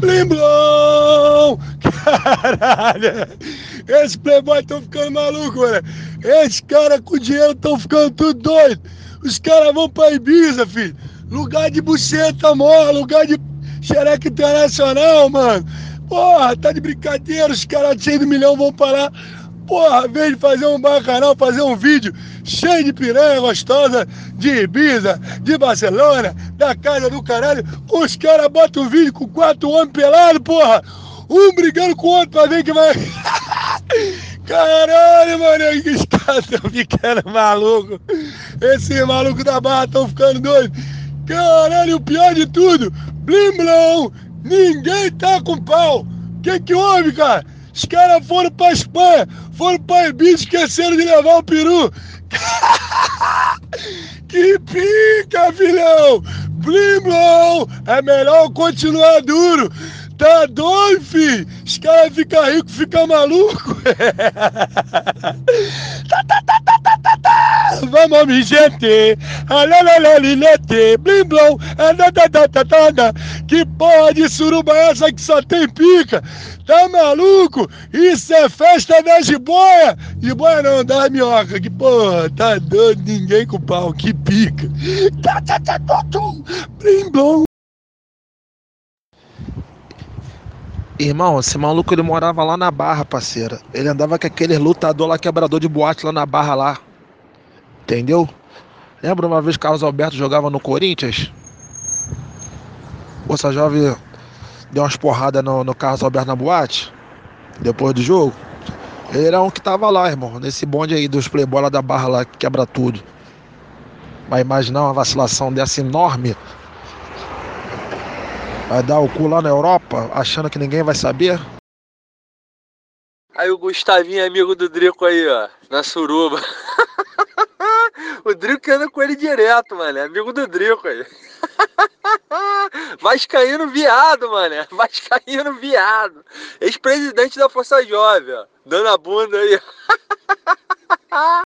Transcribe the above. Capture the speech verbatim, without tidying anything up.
Blim blom! Caralho! Esses playboys estão ficando malucos, mano. Esses caras com dinheiro estão ficando tudo doido. Os caras vão pra Ibiza, filho. Lugar de buceta mó, lugar de xereca internacional, mano. Porra, tá de brincadeira. Os caras cheios de milhão vão parar. Porra, vez de fazer um bacanal, fazer um vídeo cheio de piranha gostosa de Ibiza, de Barcelona, da casa do caralho, os caras botam um vídeo com quatro homens pelados, porra, um brigando com o outro pra ver que vai... Caralho, mano, os caras tão ficando malucos, esses malucos da barra tão ficando doidos. Caralho, o pior de tudo, blim blom, ninguém tá com pau. Que que houve, cara? Os caras foram pra Espanha, foram pra Ibiza, esqueceram de levar o peru. Que pica, filhão! Blim blom! É melhor continuar duro. Tá doido, filho? Os caras ficam ricos, ficam malucos. Vamos me gente, alalalalilete, blim blom, que porra de suruba é essa que só tem pica? Tá maluco? Isso é festa da jiboia? Jiboia não, da minhoca, que porra, tá doido, ninguém com pau, que pica. Blim blom. Irmão, esse maluco ele morava lá na Barra, parceira. Ele andava com aquele lutador lá, quebrador de boate lá na Barra lá. Entendeu? Lembra uma vez que Carlos Alberto jogava no Corinthians? Essa jovem deu umas porradas no, no Carlos Alberto na boate, depois do jogo. Ele era um que tava lá, irmão, nesse bonde aí dos playboy lá da Barra lá, que quebra tudo. Vai imaginar uma vacilação dessa enorme? Vai dar o cu lá na Europa, achando que ninguém vai saber? Aí o Gustavinho é amigo do Drico aí, ó, na suruba. O Drico anda com ele direto, mano, é amigo do Drico aí. Vascaíno viado, mano, Vascaíno viado. Ex-presidente da Força Jovem, ó, dando a bunda aí.